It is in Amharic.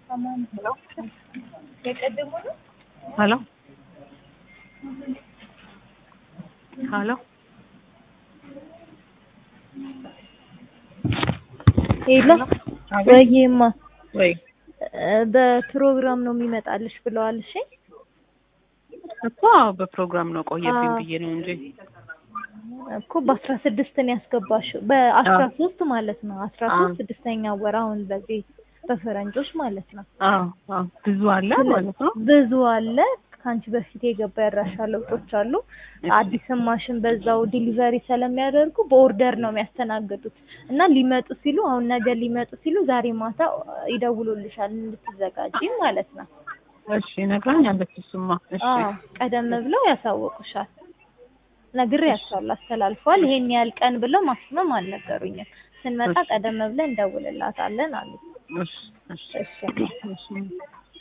Hello? Hello? Hello? ሄሎ አቤት ወይማ ወይ በፕሮግራም ነው የሚመጣልሽ ብለዋል። እሺ እኮ በፕሮግራም ነው ቆየብኝ ብዬ ነው እንጂ እኮ በ16 ነው ያስገባሽው በ13 ማለት ነው 13 ስድስተኛ ወር አሁን በዚህ በፈረንጆች ማለት ነው። ብዙ አለ ማለት ነው። ብዙ አለ ካንቺ በፊት የገባ ያራሻ ለውጦች አሉ። አዲስ ማሽን በዛው ዲሊቨሪ ስለሚያደርጉ በኦርደር ነው የሚያስተናግዱት እና ሊመጡ ሲሉ አሁን ነገ ሊመጡ ሲሉ ዛሬ ማታ ይደውሉልሻል እንድትዘጋጂ ማለት ነው። እሺ ነግራኛለች እሱማ። እሺ ቀደም ብለው ያሳውቁሻል። ነግሬያቸዋለሁ አስተላልፈዋል። ይሄን ያህል ቀን ብለው ማክሲመም አልነገሩኝም። ስንመጣ ቀደም ብለን እንደውልላታለን አሉ። እሺ እሺ እሺ